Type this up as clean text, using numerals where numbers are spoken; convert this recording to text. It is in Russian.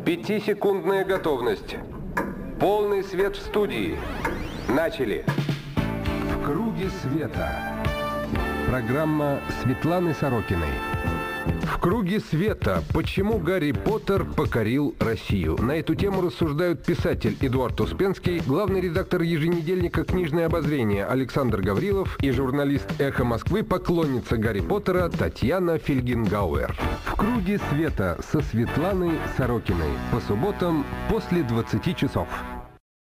Пятисекундная готовность. Полный свет в студии. Начали. В круге света. Программа Светланы Сорокиной. В круге света. Почему Гарри Поттер покорил Россию? На эту тему рассуждают писатель Эдуард Успенский, главный редактор еженедельника «Книжное обозрение» Александр Гаврилов и журналист «Эхо Москвы», поклонница Гарри Поттера Татьяна Фельгенгауэр. В круге света со Светланой Сорокиной. По субботам после 20 часов.